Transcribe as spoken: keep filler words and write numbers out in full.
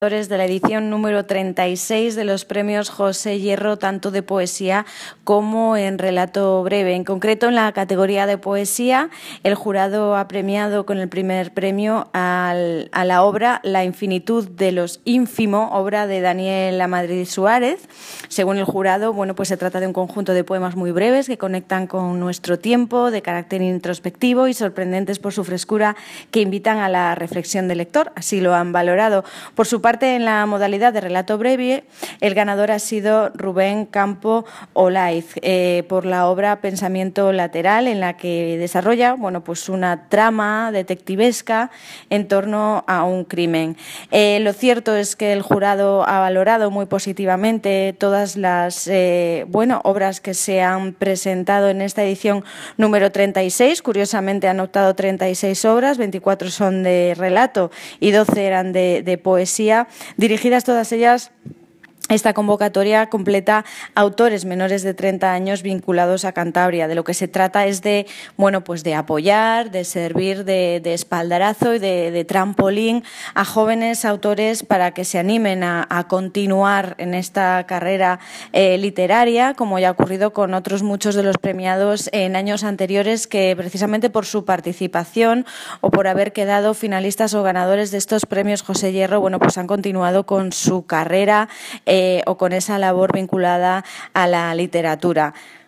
De la edición número treinta y seis de los premios José Hierro, tanto de poesía como en relato breve. En concreto, en la categoría de poesía, el jurado ha premiado con el primer premio al, a la obra La infinitud de los ínfimo, obra de Daniel Lamadrid Suárez. Según el jurado, bueno, pues se trata de un conjunto de poemas muy breves que conectan con nuestro tiempo, de carácter introspectivo y sorprendentes por su frescura, que invitan a la reflexión del lector. Así lo han valorado. Por su parte, en la modalidad de relato breve, el ganador ha sido Rubén Campo Olaiz eh, por la obra Pensamiento lateral, en la que desarrolla, bueno, pues una trama detectivesca en torno a un crimen. Eh, lo cierto es que el jurado ha valorado muy positivamente todas las eh, bueno, obras que se han presentado en esta edición número treinta y seis. Curiosamente han optado treinta y seis obras, veinticuatro son de relato y doce eran de, de poesía, dirigidas todas ellas. Esta convocatoria completa autores menores de treinta años vinculados a Cantabria. De lo que se trata es de, bueno, pues de apoyar, de servir de, de espaldarazo y de, de trampolín a jóvenes autores para que se animen a, a continuar en esta carrera eh, literaria, como ya ha ocurrido con otros muchos de los premiados en años anteriores, que precisamente por su participación o por haber quedado finalistas o ganadores de estos premios José Hierro, bueno, pues han continuado con su carrera eh, o con esa labor vinculada a la literatura.